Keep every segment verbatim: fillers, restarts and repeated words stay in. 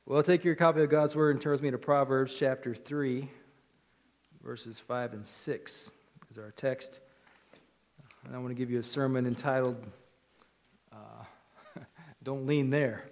Well, take your copy of God's Word and turn with me to Proverbs chapter three, verses five and six is our text. And I want to give you a sermon entitled, uh, Don't Lean There.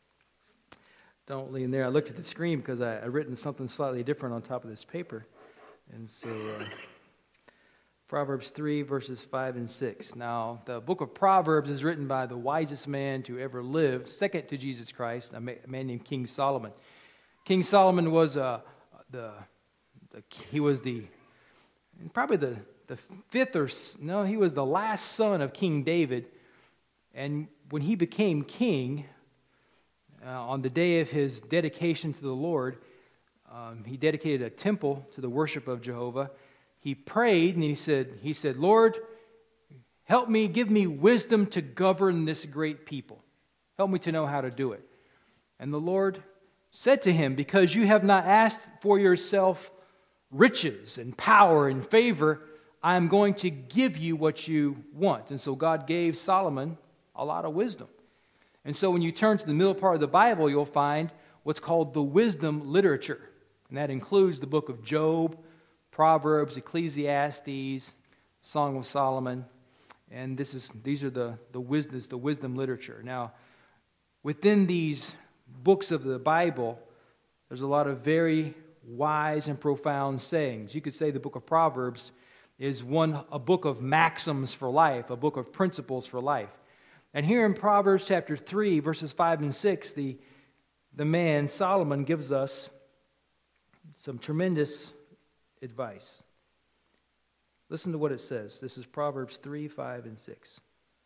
Don't lean there. I looked at the screen because I had written something slightly different on top of this paper. And so, uh, Proverbs three, verses five and six. Now, the book of Proverbs is written by the wisest man to ever live, second to Jesus Christ, a man named King Solomon. King Solomon was uh, the, the he was the probably the the fifth or no, he was the last son of King David. And when he became king, uh, on the day of his dedication to the Lord, um, he dedicated a temple to the worship of Jehovah. He prayed and he said, he said, Lord, help me, give me wisdom to govern this great people. Help me to know how to do it. And the Lord said to him, because you have not asked for yourself riches and power and favor, I am going to give you what you want. And so God gave Solomon a lot of wisdom. And so when you turn to the middle part of the Bible, you'll find what's called the wisdom literature. And that includes the book of Job, Proverbs, Ecclesiastes, Song of Solomon, and this is these are the the wisdom the wisdom literature. Now, within these books of the Bible, there's a lot of very wise and profound sayings. You could say the book of Proverbs is one a book of maxims for life, a book of principles for life. And here in Proverbs chapter three, verses five and six, the the man Solomon gives us some tremendous advice. Listen to what it says. This is Proverbs three, five, and six.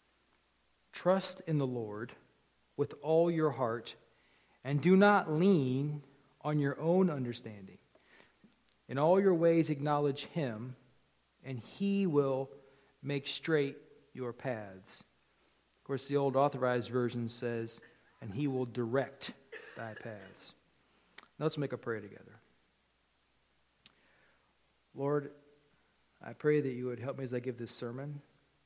Trust in the Lord with all your heart, and do not lean on your own understanding. In all your ways acknowledge Him, and He will make straight your paths. Of course, the old authorized version says, and He will direct thy paths. Now let's make a prayer together. Lord, I pray that you would help me as I give this sermon.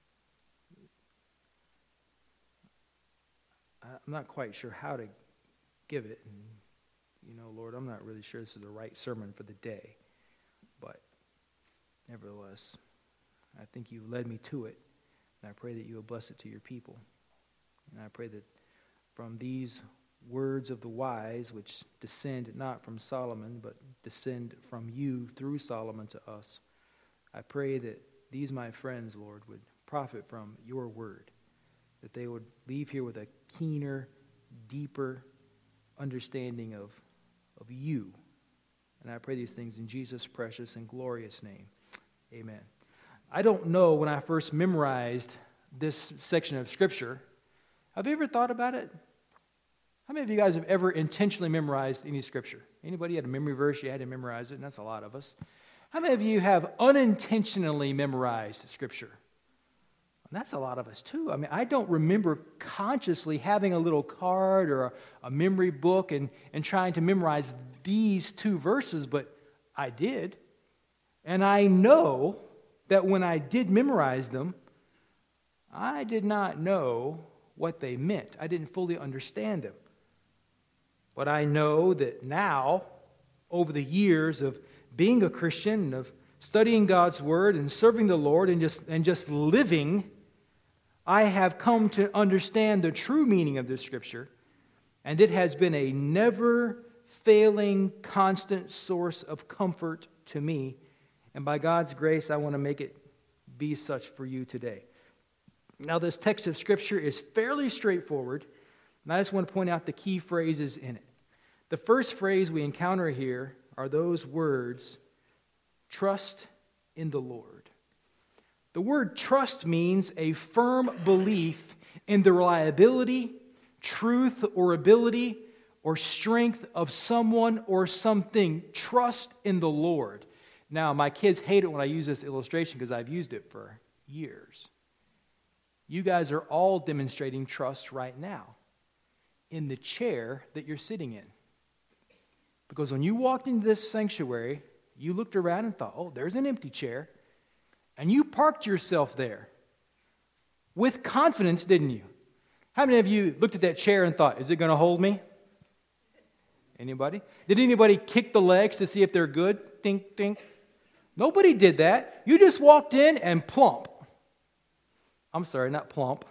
I'm not quite sure how to give it. And, you know, Lord, I'm not really sure this is the right sermon for the day. But nevertheless, I think you've led me to it. And I pray that you will bless it to your people. And I pray that from these words of the wise, which descend not from Solomon, but descend from you through Solomon to us, I pray that these, my friends, Lord, would profit from your word, that they would leave here with a keener, deeper understanding of, of you. And I pray these things in Jesus' precious and glorious name. Amen. I don't know when I first memorized this section of Scripture. Have you ever thought about it? How many of you guys have ever intentionally memorized any Scripture? Anybody had a memory verse, you had to memorize it, and that's a lot of us. How many of you have unintentionally memorized Scripture? And that's a lot of us too. I mean, I don't remember consciously having a little card or a, a memory book and, and trying to memorize these two verses, but I did. And I know that when I did memorize them, I did not know what they meant. I didn't fully understand them. But I know that now, over the years of being a Christian, of studying God's Word and serving the Lord and just, and just living, I have come to understand the true meaning of this Scripture, and it has been a never-failing, constant source of comfort to me. And by God's grace, I want to make it be such for you today. Now, this text of Scripture is fairly straightforward, and I just want to point out the key phrases in it. The first phrase we encounter here are those words, trust in the Lord. The word trust means a firm belief in the reliability, truth, or ability, or strength of someone or something. Trust in the Lord. Now, my kids hate it when I use this illustration because I've used it for years. You guys are all demonstrating trust right now in the chair that you're sitting in. Because when you walked into this sanctuary, you looked around and thought, oh, there's an empty chair. And you parked yourself there with confidence, didn't you? How many of you looked at that chair and thought, is it going to hold me? Anybody? Did anybody kick the legs to see if they're good? Dink, dink. Nobody did that. You just walked in and plump. I'm sorry, not plump.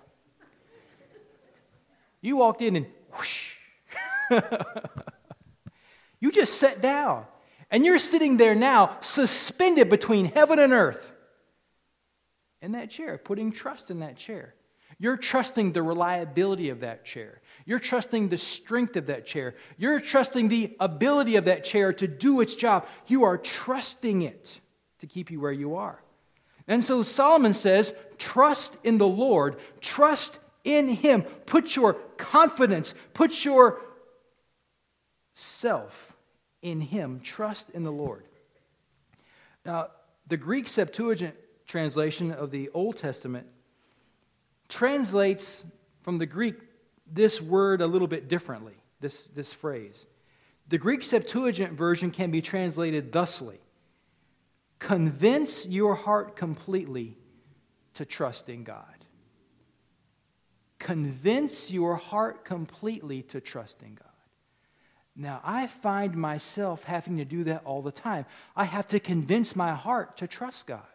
You walked in and whoosh. You just sat down. And you're sitting there now, suspended between heaven and earth. In that chair, putting trust in that chair. You're trusting the reliability of that chair. You're trusting the strength of that chair. You're trusting the ability of that chair to do its job. You are trusting it to keep you where you are. And so Solomon says, trust in the Lord. Trust in Him. Put your confidence, put your self in Him. Trust in the Lord. Now, the Greek Septuagint translation of the Old Testament translates from the Greek this word a little bit differently, this, this phrase. The Greek Septuagint version can be translated thusly: convince your heart completely to trust in God. Convince your heart completely to trust in God. Now, I find myself having to do that all the time. I have to convince my heart to trust God.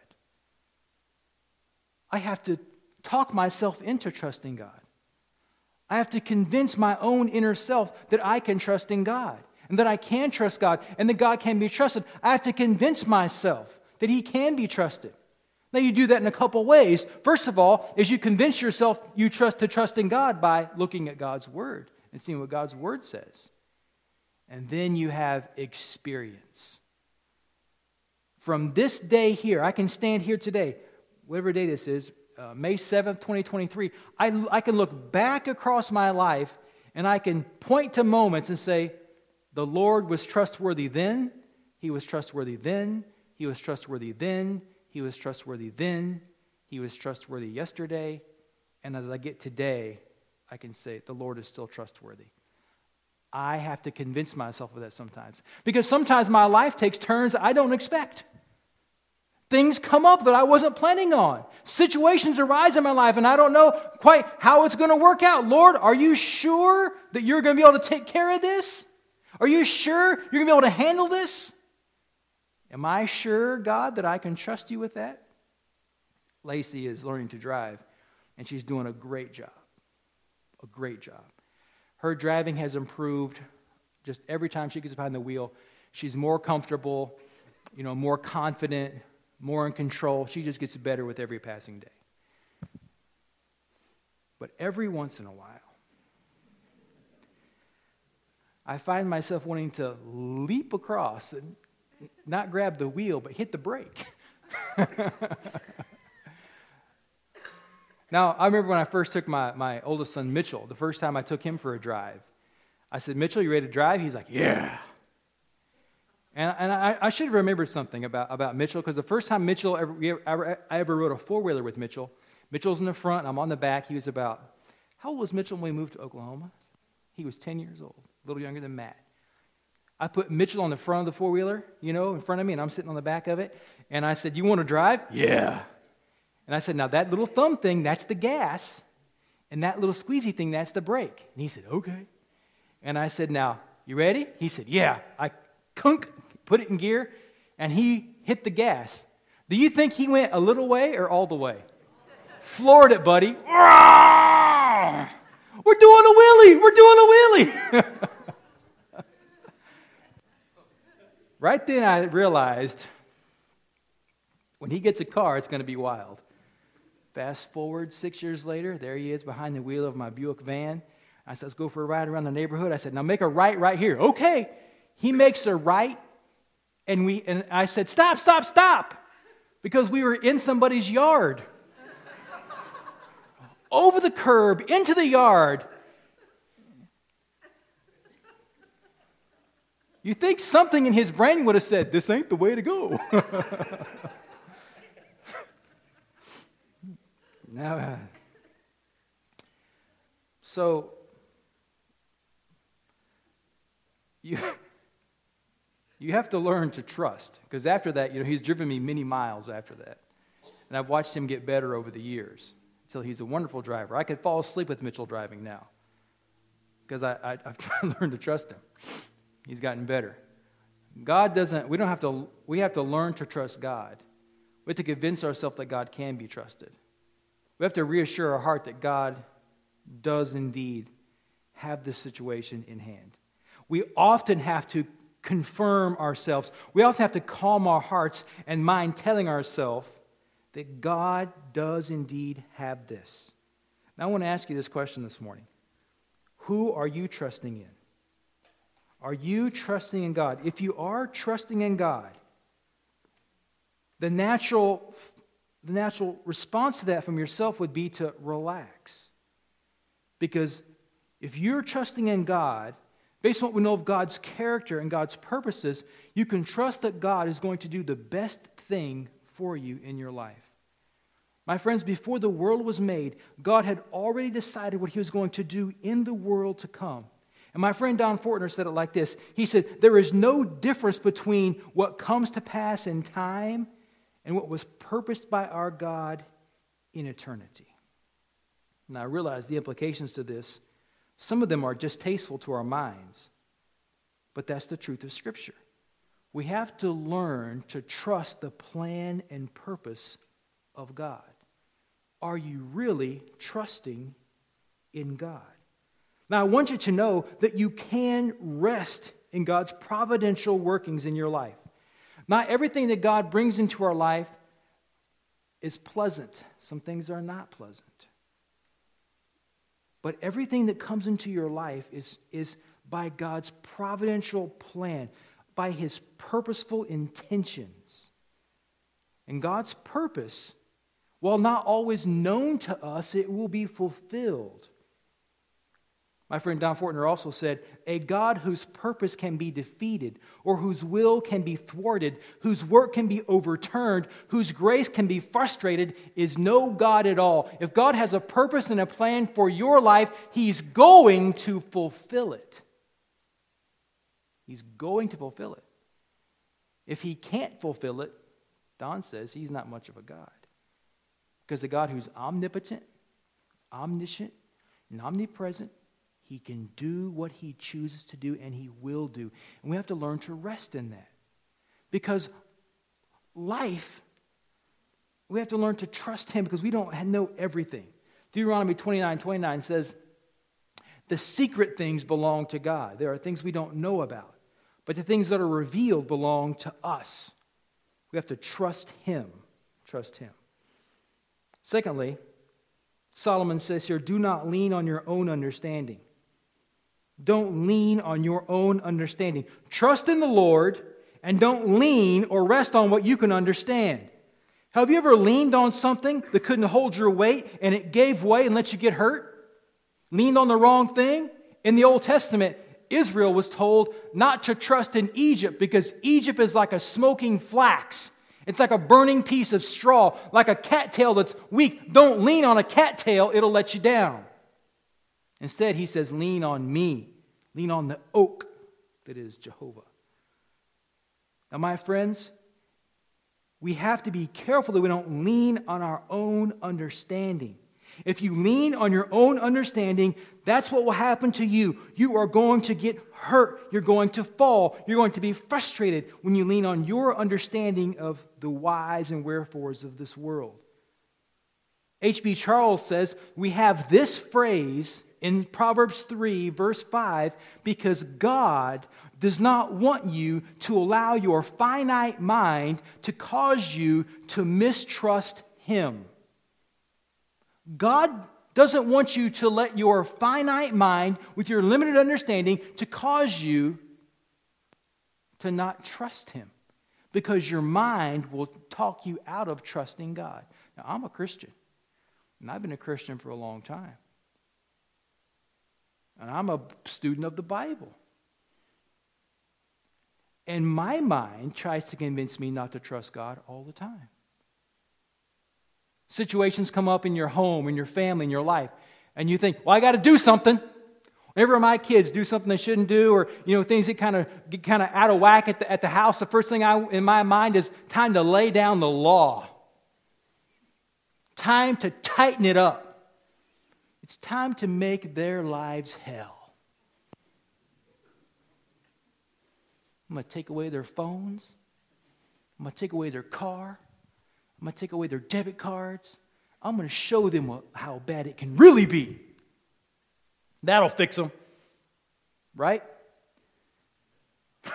I have to talk myself into trusting God. I have to convince my own inner self that I can trust in God and that I can trust God and that God can be trusted. I have to convince myself that He can be trusted. Now, you do that in a couple ways. First of all, is you convince yourself you trust to trust in God by looking at God's Word and seeing what God's Word says. And then you have experience. From this day here, I can stand here today, whatever day this is, uh, May seventh, twenty twenty-three, I, I can look back across my life and I can point to moments and say, the Lord was trustworthy then, He was trustworthy then, He was trustworthy then, He was trustworthy then, He was trustworthy yesterday, and as I get today, I can say, the Lord is still trustworthy. I have to convince myself of that sometimes. Because sometimes my life takes turns I don't expect. Things come up that I wasn't planning on. Situations arise in my life and I don't know quite how it's going to work out. Lord, are you sure that you're going to be able to take care of this? Are you sure you're going to be able to handle this? Am I sure, God, that I can trust you with that? Lacey is learning to drive and she's doing a great job. A great job. Her driving has improved just every time she gets behind the wheel. She's more comfortable, you know, more confident, more in control. She just gets better with every passing day. But every once in a while, I find myself wanting to leap across and not grab the wheel, but hit the brake. Now, I remember when I first took my, my oldest son, Mitchell, the first time I took him for a drive. I said, Mitchell, you ready to drive? He's like, yeah. And, and I, I should have remembered something about, about Mitchell, because the first time Mitchell ever, we ever, I ever rode a four-wheeler with Mitchell, Mitchell's in the front, I'm on the back. He was about, how old was Mitchell when we moved to Oklahoma? He was ten years old, a little younger than Matt. I put Mitchell on the front of the four-wheeler, you know, in front of me, and I'm sitting on the back of it. And I said, you want to drive? Yeah. And I said, now that little thumb thing, that's the gas. And that little squeezy thing, that's the brake. And he said, okay. And I said, now, you ready? He said, yeah. I kunk, put it in gear, and he hit the gas. Do you think he went a little way or all the way? Floored it, buddy. We're doing a wheelie. We're doing a wheelie. Right then I realized when he gets a car, it's going to be wild. Fast forward six years later, there he is behind the wheel of my Buick van. I said, let's go for a ride around the neighborhood. I said, now make a right right here. Okay. He makes a right, and we and I said, stop, stop, stop, because we were in somebody's yard. Over the curb, into the yard. You think something in his brain would have said, this ain't the way to go. Now, uh, so you you have to learn to trust, because after that, you know, he's driven me many miles after that, and I've watched him get better over the years until he's a wonderful driver. I could fall asleep with Mitchell driving now because I, I I've tried to learn to trust him. He's gotten better. God doesn't, we don't have to, we have to learn to trust God. We have to convince ourselves that God can be trusted. We have to reassure our heart that God does indeed have this situation in hand. We often have to confirm ourselves. We often have to calm our hearts and mind telling ourselves that God does indeed have this. Now I want to ask you this question this morning. Who are you trusting in? Are you trusting in God? If you are trusting in God, the natural, the natural response to that from yourself would be to relax. Because if you're trusting in God, based on what we know of God's character and God's purposes, you can trust that God is going to do the best thing for you in your life. My friends, before the world was made, God had already decided what He was going to do in the world to come. And my friend Don Fortner said it like this. He said, there is no difference between what comes to pass in time and what was purposed by our God in eternity. Now I realize the implications to this, some of them are distasteful to our minds, but that's the truth of Scripture. We have to learn to trust the plan and purpose of God. Are you really trusting in God? Now, I want you to know that you can rest in God's providential workings in your life. Not everything that God brings into our life is pleasant. Some things are not pleasant. But everything that comes into your life is, is by God's providential plan, by His purposeful intentions. And God's purpose, while not always known to us, it will be fulfilled. My friend Don Fortner also said, a God whose purpose can be defeated, or whose will can be thwarted, whose work can be overturned, whose grace can be frustrated, is no God at all. If God has a purpose and a plan for your life, He's going to fulfill it. He's going to fulfill it. If He can't fulfill it, Don says He's not much of a God. Because the God who's omnipotent, omniscient, and omnipresent, He can do what He chooses to do, and He will do. And we have to learn to rest in that. Because life, we have to learn to trust Him because we don't know everything. Deuteronomy twenty-nine twenty-nine says, the secret things belong to God. There are things we don't know about. But the things that are revealed belong to us. We have to trust Him. Trust Him. Secondly, Solomon says here, do not lean on your own understanding. Don't lean on your own understanding. Trust in the Lord and don't lean or rest on what you can understand. Have you ever leaned on something that couldn't hold your weight and it gave way and let you get hurt? Leaned on the wrong thing? In the Old Testament, Israel was told not to trust in Egypt because Egypt is like a smoking flax. It's like a burning piece of straw, like a cattail that's weak. Don't lean on a cattail, it'll let you down. Instead, he says, lean on me. Lean on the oak that is Jehovah. Now, my friends, we have to be careful that we don't lean on our own understanding. If you lean on your own understanding, that's what will happen to you. You are going to get hurt. You're going to fall. You're going to be frustrated when you lean on your understanding of the whys and wherefores of this world. H B Charles says, we have this phrase in Proverbs three, verse five, because God does not want you to allow your finite mind to cause you to mistrust Him. God doesn't want you to let your finite mind, with your limited understanding, to cause you to not trust Him. Because your mind will talk you out of trusting God. Now, I'm a Christian. And I've been a Christian for a long time. And I'm a student of the Bible. And my mind tries to convince me not to trust God all the time. Situations come up in your home, in your family, in your life, and you think, well, I got to do something. Whenever my kids do something they shouldn't do, or you know things that kind of get kind of out of whack at the, at the house, the first thing I, in my mind is time to lay down the law. Time to tighten it up. It's time to make their lives hell. I'm going to take away their phones. I'm going to take away their car. I'm going to take away their debit cards. I'm going to show them what, how bad it can really be. That'll fix them. Right? Of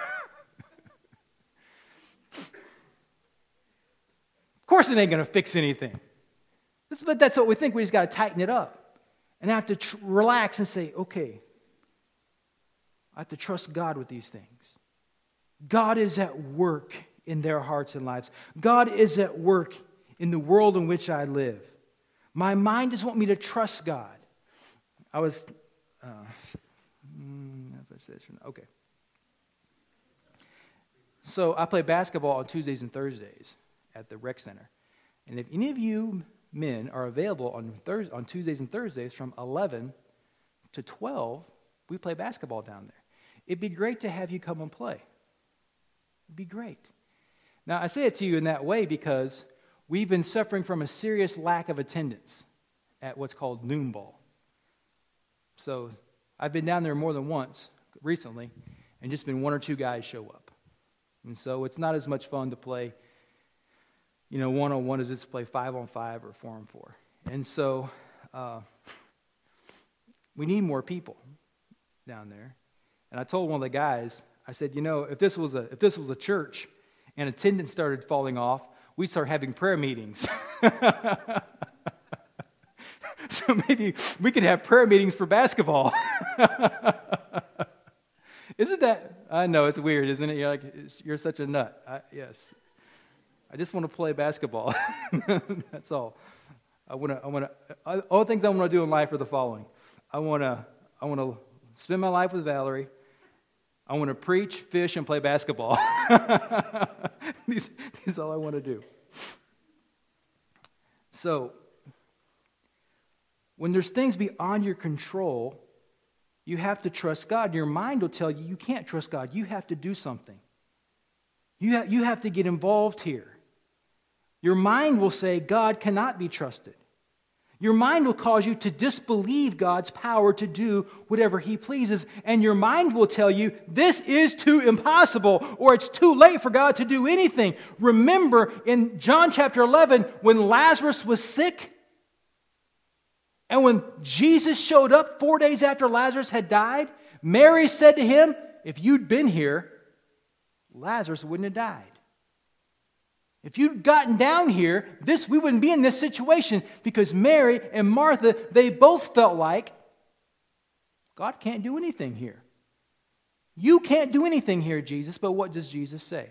course it ain't going to fix anything. But that's what we think. We just got to tighten it up. And I have to tr- relax and say, okay, I have to trust God with these things. God is at work in their hearts and lives. God is at work in the world in which I live. My mind just wants me to trust God. I was, uh, okay. So I play basketball on Tuesdays and Thursdays at the rec center. And if any of you men are available on Thurs- on Tuesdays and Thursdays from eleven to twelve, we play basketball down there. It'd be great to have you come and play. It'd be great. Now, I say it to you in that way because we've been suffering from a serious lack of attendance at what's called noon ball. So I've been down there more than once recently, and just been one or two guys show up. And so it's not as much fun to play, you know, one-on-one as it's to play five-on-five or four-on-four. And so uh, we need more people down there. And I told one of the guys, I said, you know, if this was a if this was a church and attendance started falling off, we'd start having prayer meetings. So maybe we could have prayer meetings for basketball. Isn't that, I know, it's weird, isn't it? You're like, you're such a nut. I, yes. I just want to play basketball. That's all. I want to, I want to, all the things I want to do in life are the following. I want to, I want to spend my life with Valerie. I want to preach, fish, and play basketball. these, these are all I want to do. So, when there's things beyond your control, you have to trust God. Your mind will tell you you can't trust God. You have to do something. You have, you have to get involved here. Your mind will say God cannot be trusted. Your mind will cause you to disbelieve God's power to do whatever He pleases. And your mind will tell you this is too impossible or it's too late for God to do anything. Remember in John chapter eleven when Lazarus was sick and when Jesus showed up four days after Lazarus had died, Mary said to him, if you'd been here, Lazarus wouldn't have died. If you'd gotten down here, this we wouldn't be in this situation because Mary and Martha, they both felt like God can't do anything here. You can't do anything here, Jesus, but what does Jesus say?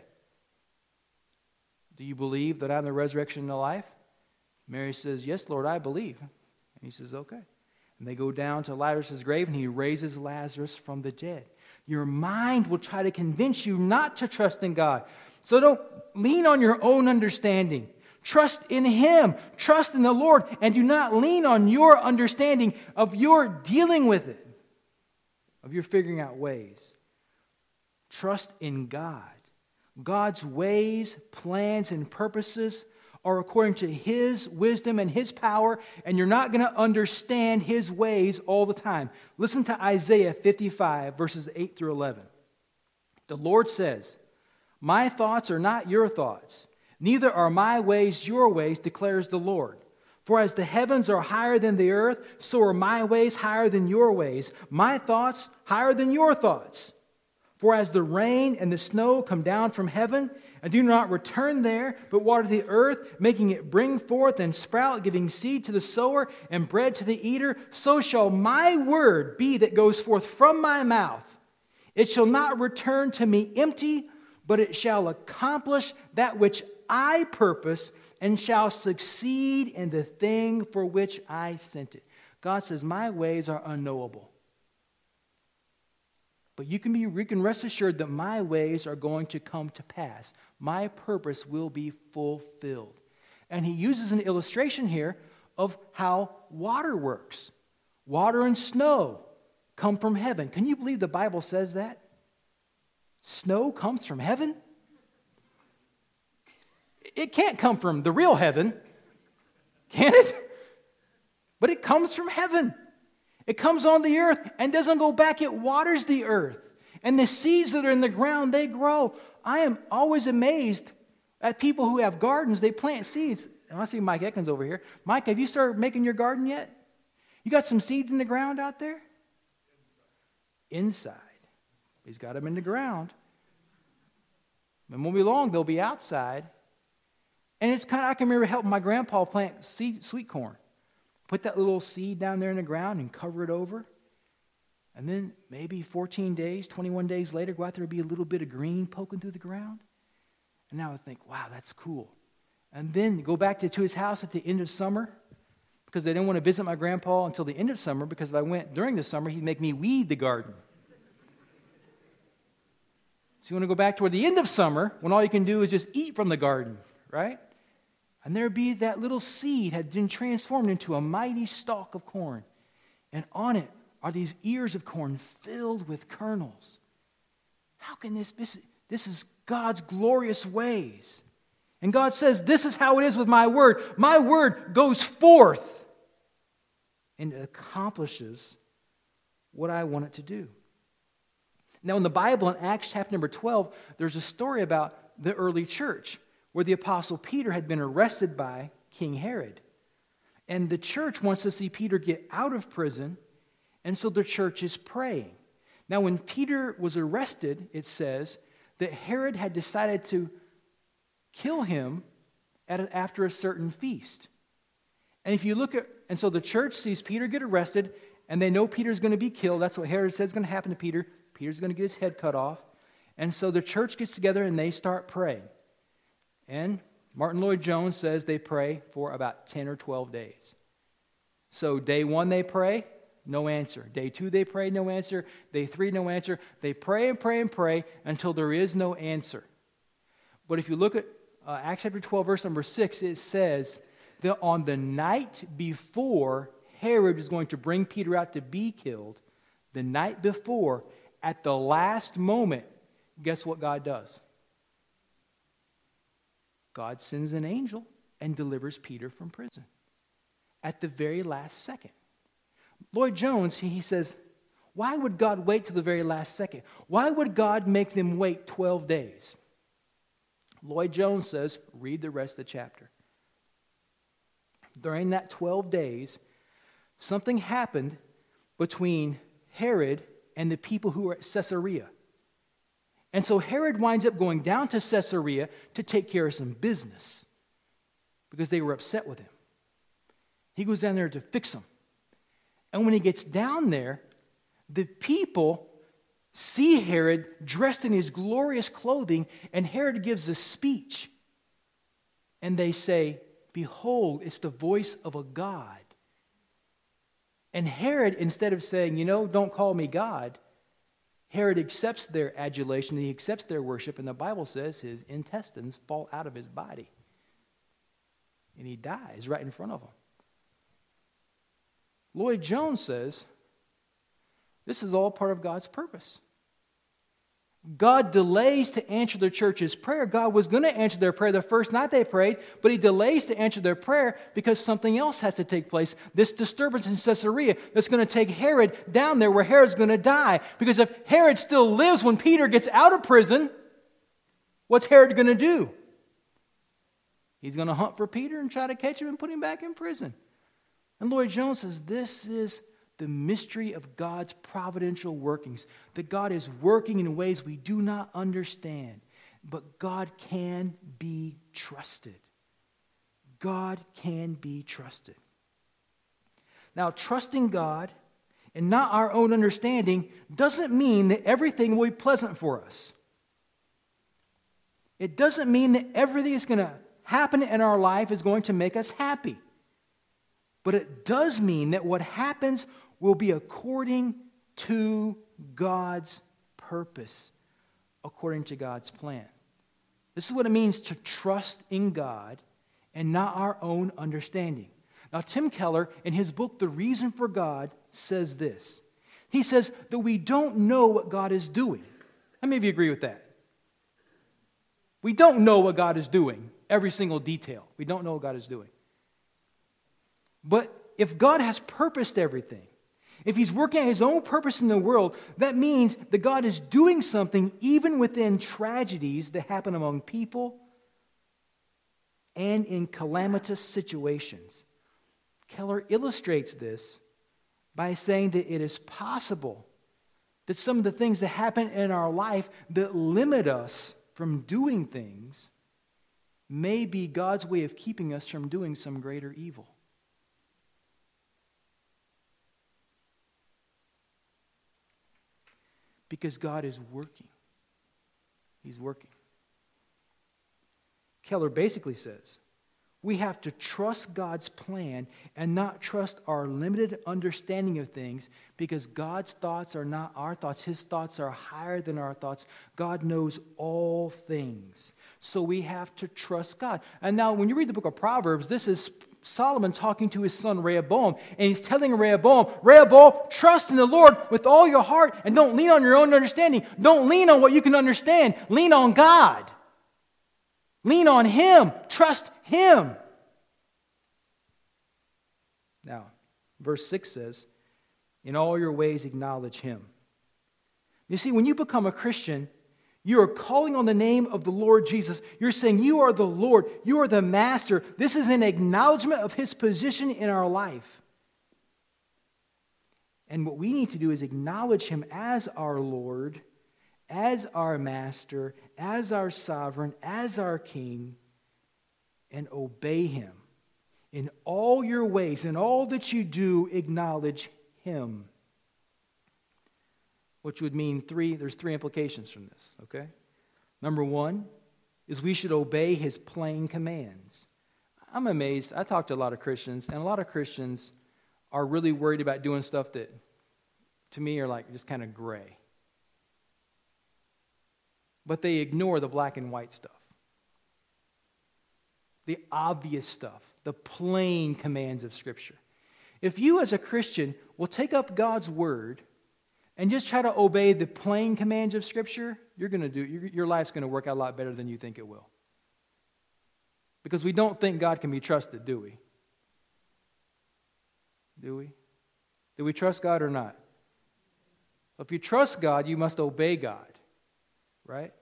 Do you believe that I'm the resurrection and the life? Mary says, yes, Lord, I believe. And he says, okay. And they go down to Lazarus' grave and he raises Lazarus from the dead. Your mind will try to convince you not to trust in God. So don't lean on your own understanding. Trust in Him. Trust in the Lord. And do not lean on your understanding of your dealing with it, of your figuring out ways. Trust in God. God's ways, plans, and purposes are according to His wisdom and His power, and you're not going to understand His ways all the time. Listen to Isaiah fifty-five, verses eight through eleven. The Lord says, my thoughts are not your thoughts, neither are my ways your ways, declares the Lord. For as the heavens are higher than the earth, so are my ways higher than your ways, my thoughts higher than your thoughts. For as the rain and the snow come down from heaven, and do not return there, but water the earth, making it bring forth and sprout, giving seed to the sower and bread to the eater, so shall my word be that goes forth from my mouth. It shall not return to me empty, but it shall accomplish that which I purpose and shall succeed in the thing for which I sent it. God says, my ways are unknowable. But you can be you can rest assured that my ways are going to come to pass. My purpose will be fulfilled. And he uses an illustration here of how water works. Water and snow come from heaven. Can you believe the Bible says that? Snow comes from heaven? It can't come from the real heaven, can it? But it comes from heaven. It comes on the earth and doesn't go back. It waters the earth. And the seeds that are in the ground, they grow. I am always amazed at people who have gardens. They plant seeds. And I see Mike Ekins over here. Mike, have you started making your garden yet? You got some seeds in the ground out there? Inside. He's got them in the ground. And won't be long, they'll be outside. And it's kind of, I can remember helping my grandpa plant seed, sweet corn. Put that little seed down there in the ground and cover it over. And then maybe fourteen days, twenty-one days later, go out there and be a little bit of green poking through the ground. And now I think, wow, that's cool. And then go back to, to his house at the end of summer, because they didn't want to visit my grandpa until the end of summer, because if I went during the summer, he'd make me weed the garden. So you want to go back toward the end of summer, when all you can do is just eat from the garden, right? And there be that little seed had been transformed into a mighty stalk of corn. And on it are these ears of corn filled with kernels. How can this be? This is God's glorious ways. And God says, this is how it is with my word. My word goes forth and it accomplishes what I want it to do. Now in the Bible, in Acts chapter number twelve, there's a story about the early church where the apostle Peter had been arrested by King Herod. And the church wants to see Peter get out of prison, and so the church is praying. Now when Peter was arrested, it says that Herod had decided to kill him at a, after a certain feast. And if you look at, and so the church sees Peter get arrested, and they know Peter's going to be killed. That's what Herod says is going to happen to Peter. Peter's going to get his head cut off. And so the church gets together and they start praying. And Martin Lloyd-Jones says they pray for about ten or twelve days. So day one they pray, no answer. Day two they pray, no answer. Day three, no answer. They pray and pray and pray until there is no answer. But if you look at uh, Acts chapter twelve, verse number six, it says that on the night before Herod was going to bring Peter out to be killed, the night before, at the last moment, guess what God does? God sends an angel and delivers Peter from prison at the very last second. Lloyd-Jones, he says, why would God wait till the very last second? Why would God make them wait twelve days? Lloyd-Jones says, read the rest of the chapter. During that twelve days, something happened between Herod and the people who were at Caesarea. And so Herod winds up going down to Caesarea to take care of some business because they were upset with him. He goes down there to fix them. And when he gets down there, the people see Herod dressed in his glorious clothing, and Herod gives a speech. And they say, behold, it's the voice of a God. And Herod, instead of saying, you know, don't call me God, Herod accepts their adulation, he accepts their worship, and the Bible says his intestines fall out of his body. And he dies right in front of them. Lloyd-Jones says, this is all part of God's purpose. God delays to answer the church's prayer. God was going to answer their prayer the first night they prayed, but he delays to answer their prayer because something else has to take place. This disturbance in Caesarea that's going to take Herod down there where Herod's going to die. Because if Herod still lives when Peter gets out of prison, what's Herod going to do? He's going to hunt for Peter and try to catch him and put him back in prison. And Lloyd-Jones says this is the mystery of God's providential workings. That God is working in ways we do not understand. But God can be trusted. God can be trusted. Now, trusting God and not our own understanding doesn't mean that everything will be pleasant for us. It doesn't mean that everything that's going to happen in our life is going to make us happy. But it does mean that what happens will be according to God's purpose, according to God's plan. This is what it means to trust in God and not our own understanding. Now, Tim Keller, in his book, The Reason for God, says this. He says that we don't know what God is doing. How many of you agree with that? We don't know what God is doing, every single detail. We don't know what God is doing. But if God has purposed everything, If he's working at his own purpose in the world, that means that God is doing something even within tragedies that happen among people and in calamitous situations. Keller illustrates this by saying that it is possible that some of the things that happen in our life that limit us from doing things may be God's way of keeping us from doing some greater evil. Because God is working. He's working. Keller basically says, we have to trust God's plan and not trust our limited understanding of things, because God's thoughts are not our thoughts. His thoughts are higher than our thoughts. God knows all things. So we have to trust God. And now when you read the book of Proverbs, this is Solomon talking to his son Rehoboam, and he's telling Rehoboam, Rehoboam, trust in the Lord with all your heart and don't lean on your own understanding. Don't lean on what you can understand. Lean on God. Lean on Him. Trust Him. Now, verse six says, in all your ways acknowledge Him. You see, when you become a Christian, you are calling on the name of the Lord Jesus. You're saying, you are the Lord. You are the Master. This is an acknowledgement of His position in our life. And what we need to do is acknowledge Him as our Lord, as our Master, as our Sovereign, as our King, and obey Him. In all your ways, in all that you do, acknowledge Him. Which would mean three, there's three implications from this, okay? Number one is we should obey His plain commands. I'm amazed. I talk to a lot of Christians, and a lot of Christians are really worried about doing stuff that, to me, are like just kind of gray. But they ignore the black and white stuff. The obvious stuff. The plain commands of Scripture. If you as a Christian will take up God's Word and just try to obey the plain commands of Scripture, you're going to do, your, your life's going to work out a lot better than you think it will. Because we don't think God can be trusted, do we? Do we? Do we trust God or not? If you trust God, you must obey God. Right?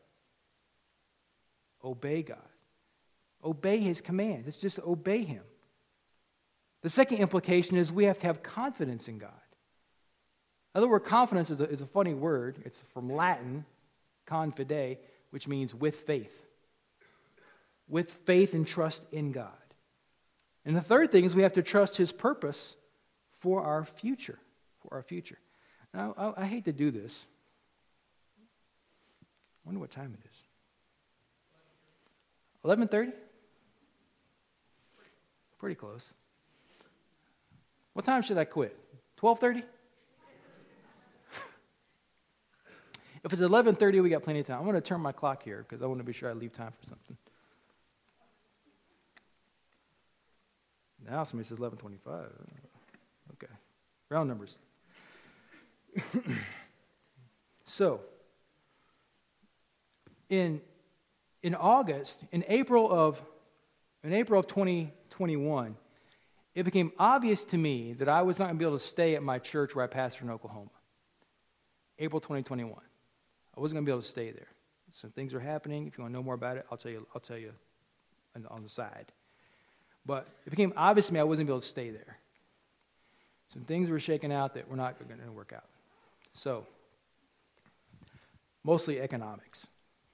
Obey God. Obey His commands. It's just to obey Him. The second implication is we have to have confidence in God. Now, the word confidence is a, is a funny word. It's from Latin, confide, which means with faith. With faith and trust in God. And the third thing is we have to trust His purpose for our future. For our future. Now, I, I hate to do this. I wonder what time it is. eleven thirty? Pretty close. What time should I quit? twelve thirty? If it's eleven thirty, we got plenty of time. I'm going to turn my clock here because I want to be sure I leave time for something. Now somebody says eleven twenty-five. Okay. Round numbers. So, in in August, in April of in April of twenty twenty-one, it became obvious to me that I was not going to be able to stay at my church where I pastor in Oklahoma. April twenty twenty-one. I wasn't going to be able to stay there. Some things are happening. If you want to know more about it, I'll tell you I'll tell you on, on the side. But it became obvious to me I wasn't going to be able to stay there. Some things were shaking out that were not going to work out. So, mostly economics.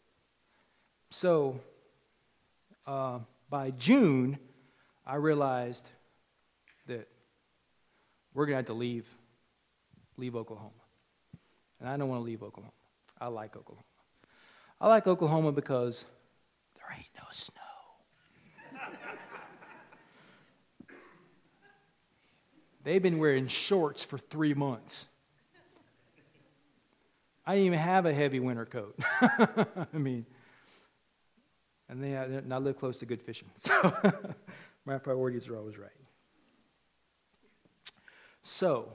So, uh, by June, I realized that we're going to have to leave, leave Oklahoma. And I don't want to leave Oklahoma. I like Oklahoma. I like Oklahoma because there ain't no snow. They've been wearing shorts for three months. I didn't even have a heavy winter coat. I mean, and they have, and I live close to good fishing. So my priorities are always right. So,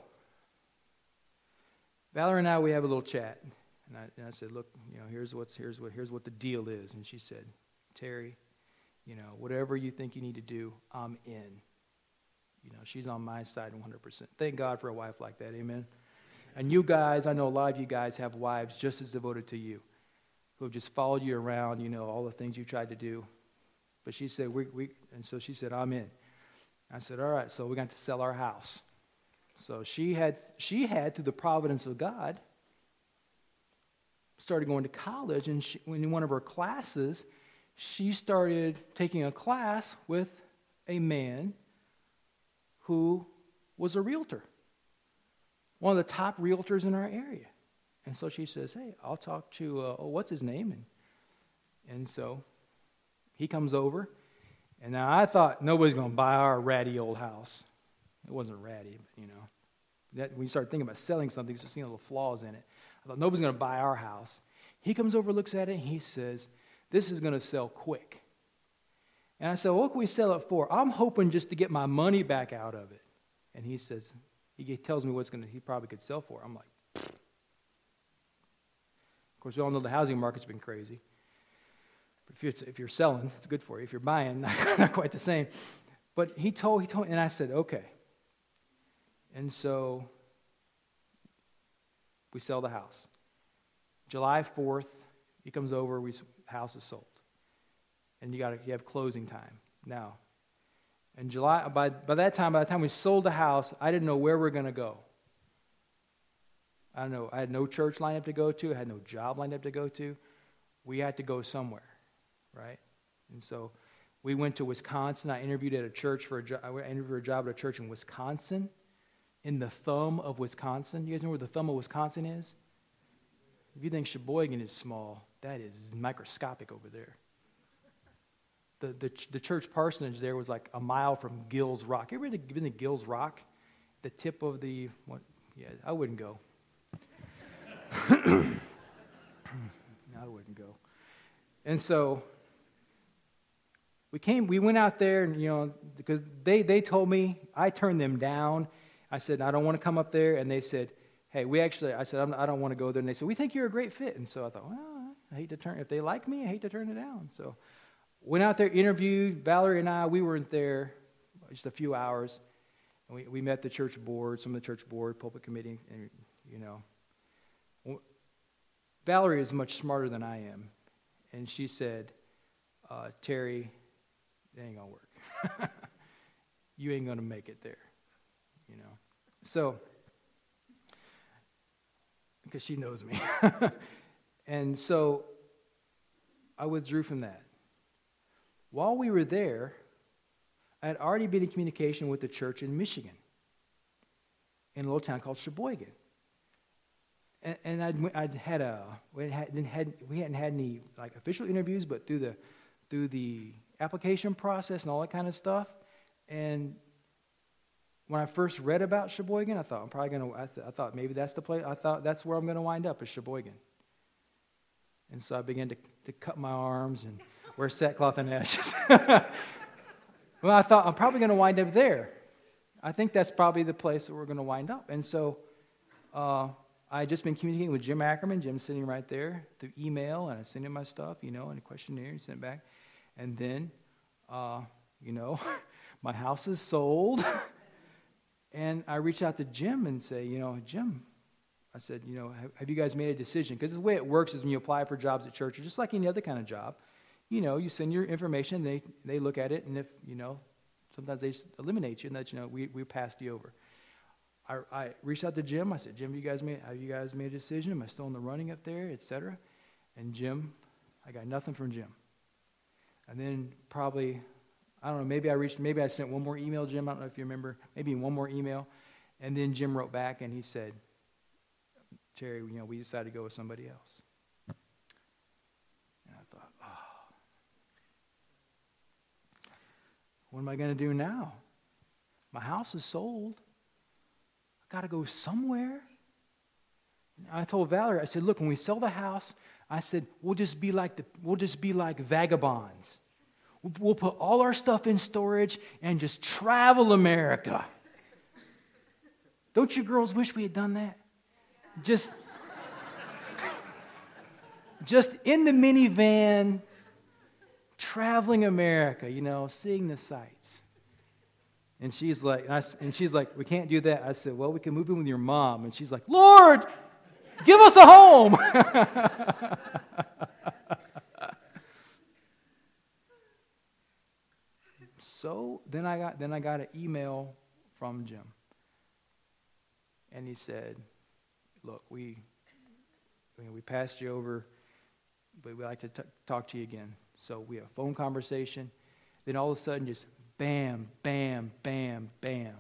Valerie and I, we have a little chat. And I, and I said, look, you know, here's what's here's what here's what the deal is. And she said, Terry, you know, whatever you think you need to do, I'm in. You know, she's on my side one hundred percent. Thank God for a wife like that, amen? And you guys, I know a lot of you guys have wives just as devoted to you, who have just followed you around, you know, all the things you tried to do. But she said, we, we, and so she said, I'm in. I said, all right, so we're going to sell our house. So she had, she had, through the providence of God, started going to college, and she, in one of her classes, she started taking a class with a man who was a realtor, one of the top realtors in our area. And so she says, hey, I'll talk to, uh, oh, what's his name? And, and so he comes over, and now I thought nobody's going to buy our ratty old house. It wasn't ratty, but, you know. That, when you start thinking about selling something, so seeing little flaws in it, I thought nobody's going to buy our house. He comes over, looks at it, and he says, this is going to sell quick. And I said, well, what can we sell it for? I'm hoping just to get my money back out of it. And he says, he tells me what's going to, he probably could sell for. I'm like, pfft. Of course, we all know the housing market's been crazy. But if you're, if you're selling, it's good for you. If you're buying, not, not quite the same. But he told, he told, and I said, okay. And so we sell the house. July fourth, he comes over, we house is sold. And you got you have closing time now. And July by by that time, by the time we sold the house, I didn't know where we we're going to go. I don't know. I had no church lined up to go to. I had no job lined up to go to. We had to go somewhere, right? And so we went to Wisconsin. I interviewed at a church for a job. I interviewed for a job at a church in Wisconsin, in the thumb of Wisconsin. You guys know where the thumb of Wisconsin is? If you think Sheboygan is small, that is microscopic over there. The, the the church parsonage there was like a mile from Gills Rock. You ever been to Gills Rock? The tip of the, what? Yeah, I wouldn't go. No, I wouldn't go. And so we came, we went out there, and you know, because they, they told me, I turned them down. I said, I don't want to come up there. And they said, hey, we actually, I said, I'm, I don't want to go there. And they said, we think you're a great fit. And so I thought, well, I hate to turn, if they like me, I hate to turn it down. So went out there, interviewed. Valerie and I, we weren't there just a few hours. And we, we met the church board, some of the church board, pulpit committee, and, you know. Valerie is much smarter than I am. And she said, uh, Terry, it ain't going to work. You ain't going to make it there, you know. So, because she knows me. And so I withdrew from that. While we were there, I had already been in communication with the church in Michigan, in a little town called Sheboygan. And, and I'd, I'd had a, we, hadn't had, we hadn't had any like official interviews, but through the through the application process and all that kind of stuff. And when I first read about Sheboygan, I thought I'm probably going to. I, th- I thought maybe that's the place. I thought that's where I'm going to wind up, is Sheboygan. And so I began to to cut my arms and wear sackcloth and ashes. Well, I thought I'm probably going to wind up there. I think that's probably the place that we're going to wind up. And so uh, I had just been communicating with Jim Ackerman. Jim's sitting right there through email, and I sent him my stuff, you know, and a questionnaire, and sent it back. And then, uh, you know, my house is sold. And I reached out to Jim and say, you know, Jim, I said, you know, have, have you guys made a decision? Because the way it works is when you apply for jobs at churches, just like any other kind of job, you know, you send your information, they they look at it, and if, you know, sometimes they just eliminate you and let you know, we, we passed you over. I, I reached out to Jim. I said, Jim, you guys made, have you guys made a decision? Am I still in the running up there, et cetera? And Jim, I got nothing from Jim. And then probably, I don't know, maybe I reached, maybe I sent one more email, Jim. I don't know if you remember. Maybe one more email. And then Jim wrote back, and he said, Terry, you know, we decided to go with somebody else. And I thought, oh, what am I going to do now? My house is sold. I got to go somewhere. And I told Valerie, I said, look, when we sell the house, I said, we'll just be like the, we'll just be like vagabonds. We'll, we'll put all our stuff in storage and just travel America. Don't you girls wish we had done that? Just, just in the minivan, traveling America, you know, seeing the sights. And she's like, and, I, and she's like, we can't do that. I said, well, we can move in with your mom. And she's like, Lord, give us a home. So then I got then I got an email from Jim. And he said, look, we I mean, we passed you over, but we'd like to t- talk to you again. So we have a phone conversation. Then all of a sudden, just bam, bam, bam, bam.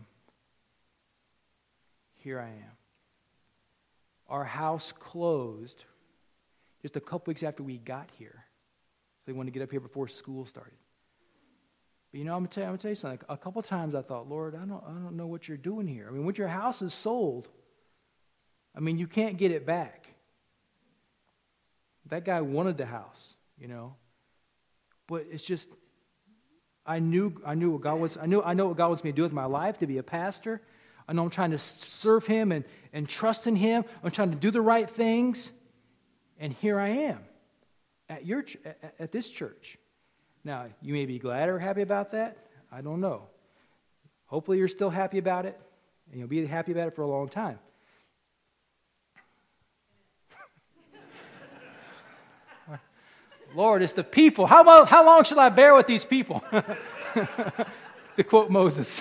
Here I am. Our house closed just a couple weeks after we got here. So they wanted to get up here before school started. But you know, I'm gonna tell you, I'm gonna tell you something. A couple times I thought, Lord, I don't, I don't know what you're doing here. I mean, when your house is sold, I mean, you can't get it back. That guy wanted the house, you know. But it's just, I knew, I knew what God was. I knew, I know what God wants me to do with my life, to be a pastor. I know I'm trying to serve Him and, and trust in Him. I'm trying to do the right things, and here I am at your at, at this church. Now, you may be glad or happy about that. I don't know. Hopefully, you're still happy about it, and you'll be happy about it for a long time. Lord, it's the people. How, long, how long shall I bear with these people? To quote Moses.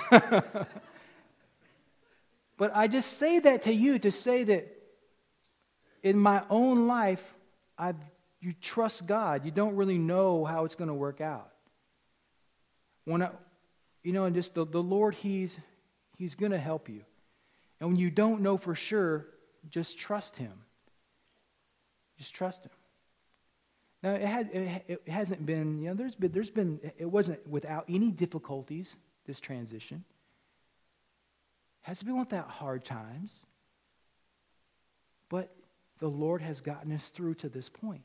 But I just say that to you to say that in my own life, I've, you trust God. You don't really know how it's going to work out. When I, you know, and just the, the Lord, He's He's going to help you. And when you don't know for sure, just trust Him. Just trust Him. Now, it, had, it, it hasn't been, you know, there's been, there's been, it wasn't without any difficulties, this transition. It hasn't been without hard times. But the Lord has gotten us through to this point.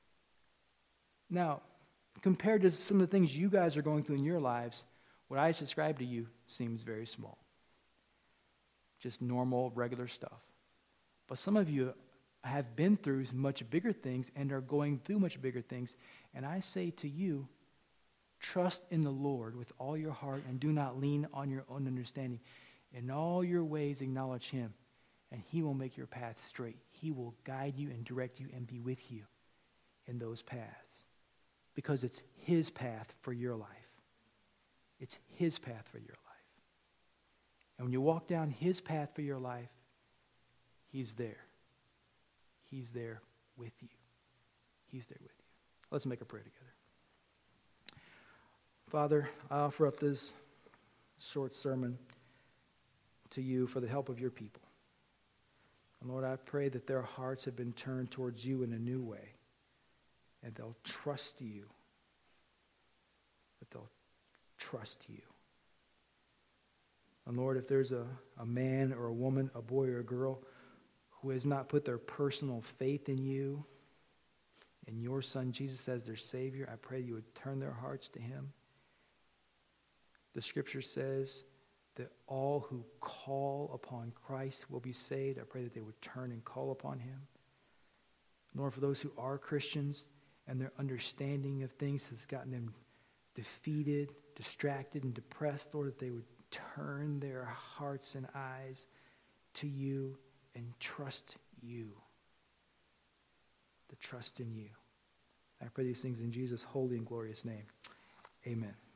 Now, compared to some of the things you guys are going through in your lives, what I described to you seems very small. Just normal, regular stuff. But some of you have been through much bigger things and are going through much bigger things. And I say to you, trust in the Lord with all your heart and do not lean on your own understanding. In all your ways acknowledge Him, and He will make your path straight. He will guide you and direct you and be with you in those paths, because it's His path for your life. It's His path for your life. And when you walk down His path for your life, He's there. He's there with you. He's there with you. Let's make a prayer together. Father, I offer up this short sermon to you for the help of your people. And Lord, I pray that their hearts have been turned towards you in a new way, and they'll trust you. That they'll trust you. And Lord, if there's a, a man or a woman, a boy or a girl who has not put their personal faith in you and your Son Jesus as their Savior, I pray you would turn their hearts to Him. The Scripture says that all who call upon Christ will be saved. I pray that they would turn and call upon Him. Lord, for those who are Christians and their understanding of things has gotten them defeated, distracted, and depressed, Lord, that they would turn their hearts and eyes to you and trust you. To trust in you. I pray these things in Jesus' holy and glorious name. Amen.